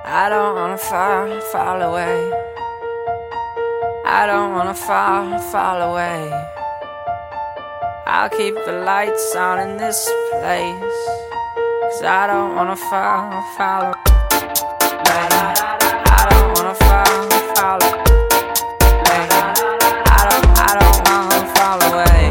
I don't wanna fall, fall away. I don't wanna fall, fall away. I'll keep the lights on in this place, 'cause I don't wanna fall, fall away. I don't wanna fall, fall away. I don't wanna fall away.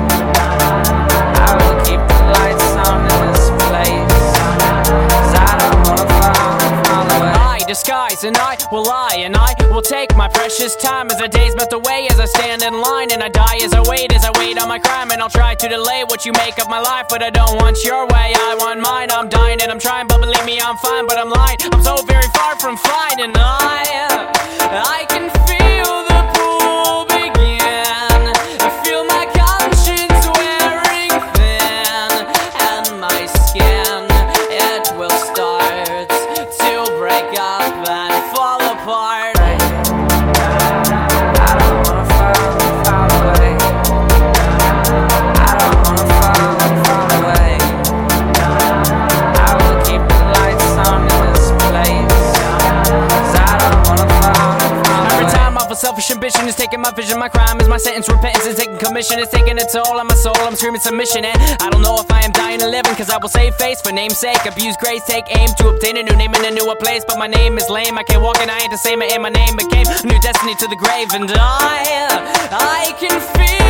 I will keep the lights on in this place, 'cause I don't wanna fall away. I disguise and I will lie, and I will take my precious time as the days melt away, as I stand in line and I die as I wait on my crime. And I'll try to delay what you make of my life, but I don't want your way, I want mine. I'm dying and I'm trying, but believe me I'm fine, but I'm lying. I'm so very far from fine, and I can feel the pool begin. I feel my conscience wearing thin, and my skin, it will start to break up and fall apart. I don't wanna fall, fall away. I don't wanna fall away. I will keep the lights on in this place, 'cause I don't wanna fall away. Every time I feel selfish ambition is taking my vision. My crime is my sentence, repentance is taking commission. It's taking a toll on my soul, I'm screaming submission. And I don't know if I am dying or living, 'cause I will save face for name's sake. Abuse grace, take aim to obtain a new name in a newer place. But my name is lame, I can't walk and I ain't the same, and my name became a new destiny to the grave. And I can feel